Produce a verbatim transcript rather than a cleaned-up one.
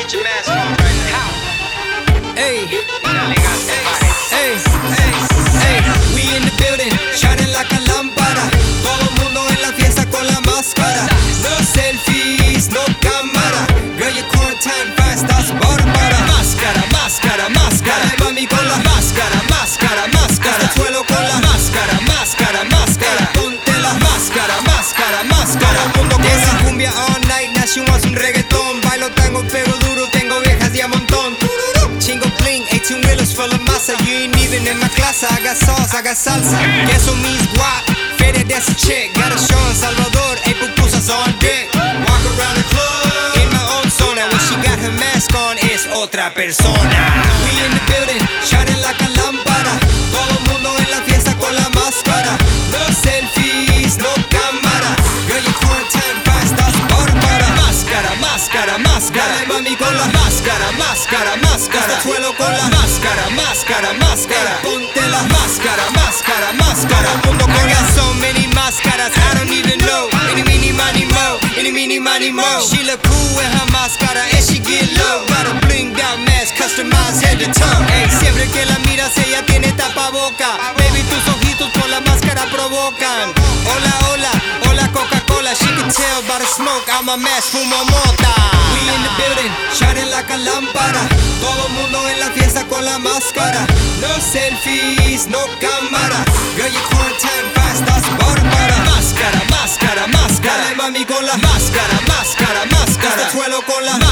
Put your mask on right now. Hey, Hey, hey, hey, we in the building, shining like a lámpara. Todo el mundo en la fiesta con la máscara. No selfies, no cámara. Girl, you quarantine fast, estás bárbara. Máscara, máscara, máscara. Dale, mami, con la máscara, máscara, máscara. Hasta el suelo con la máscara, máscara, máscara. Ponte la máscara, máscara, máscara. Mundo con la cumbia all night, now she wants un reggaetón. Bailo tango, pero duro, tengo viejas de a montón. Chingo bling, eighteen wheelers full of masa. You ain't even in my class, I got sauce, I got salsa. Queso means guap, feria de esa chick. Got a show en Salvador, eight pupusas on deck. Walk around the club, in my own zona. When she got her mask on, es otra persona. We in the building, shining like a lámpara. Todo el mundo en la fiesta con la máscara. No selfies, no cámara. Girl, you quarantine fast, estás bárbara. Máscara, máscara, máscara. Dale, mami, con la máscara, máscara, máscara. Hasta el suelo con la máscara, máscara, máscara. Ponte la máscara, máscara, máscara. Mundo con I got so many máscaras, I don't even know. Any, mini, money, mo. Any, mini, money, mo. She look cool with her máscara and she get low. Got a blinged out mask, customized head to toe. Ey, siempre que la miras ella tiene tapaboca. Baby, tus ojitos por la máscara provocan. Hola, hola, hola Coca-Cola. She can tell by the smoke, I'm a mask, fumo mota. We in the building, shining like a lámpara. Todo el mundo en la fiesta con la máscara. No selfies, no cámara. Girl, you quarantine fast, estás bárbara. Máscara, máscara, máscara. Dale, mami, con la máscara, máscara, máscara. Hasta el suelo con la máscara.